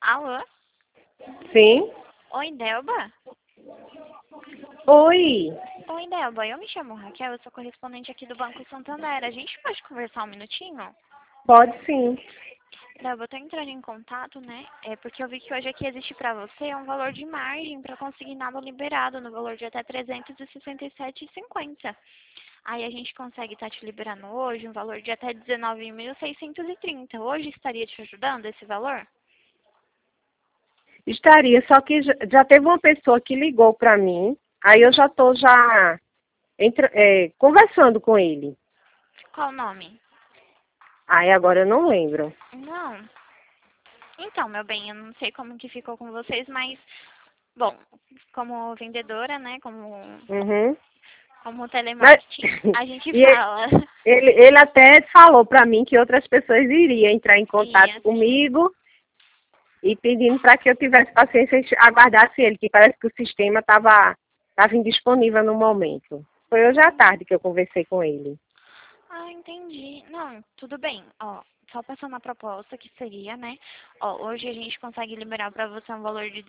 Alô? Sim? Oi, Delba? Oi. Oi, Delba. Eu me chamo Raquel, eu sou correspondente aqui do Banco Santander. A gente pode conversar um minutinho? Pode sim. Delba, eu tô entrando em contato, né? É porque eu vi que hoje aqui existe pra você um valor de margem para consignado liberado no valor de até 367,50. Aí a gente consegue estar te liberando hoje um valor de até 19.630. Hoje estaria te ajudando esse valor? Estaria, só que já teve uma pessoa que ligou para mim, aí eu já estou conversando com ele. Qual o nome? Aí agora eu não lembro. Não. Então, meu bem, eu não sei como que ficou com vocês, mas, bom, como vendedora, né, Uhum. como Mas, telemarketing, a gente e fala. ele até falou para mim que outras pessoas iriam entrar em E contato assim, comigo e pedindo para que eu tivesse paciência e aguardasse ele, que parece que o sistema estava indisponível no momento. Foi hoje à tarde que eu conversei com ele. entendi. Não, tudo bem. Ó, só passando a proposta que seria, né? Ó, hoje a gente consegue liberar para você um valor de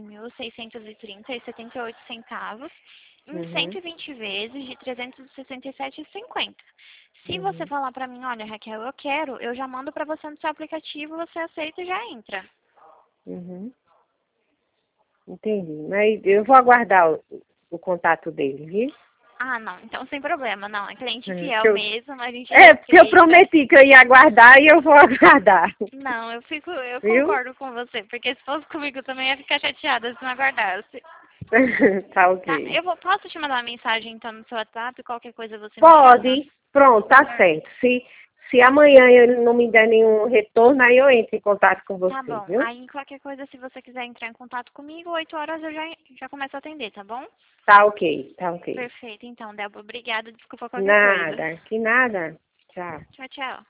19.630,78 em Uhum. 120 vezes de 367,50. Se você Uhum. falar para mim, olha, Raquel, eu quero, eu já mando para você no seu aplicativo, você aceita e já entra. Uhum. Entendi. Mas eu vou aguardar o contato dele, viu? Ah, não, então sem problema, não, é cliente É, fiel mesmo, a gente porque eu respeita. prometi que eu ia aguardar e eu vou aguardar. Não, eu Viu? concordo com você, porque se fosse comigo também ia ficar chateada se não aguardasse. Tá Tá, ok. posso te mandar uma mensagem então no seu WhatsApp, qualquer coisa você me chama? Pode. Pronto, tá certo. Se amanhã ele não me der nenhum retorno, aí eu entro em contato com Tá você, bom, viu? aí qualquer coisa, se você quiser entrar em contato comigo, 8 horas eu já começo a atender, tá bom? Tá ok, tá ok. Perfeito, então, Débora, obrigada, desculpa qualquer coisa. Nada, que nada. Tchau. Tchau, tchau.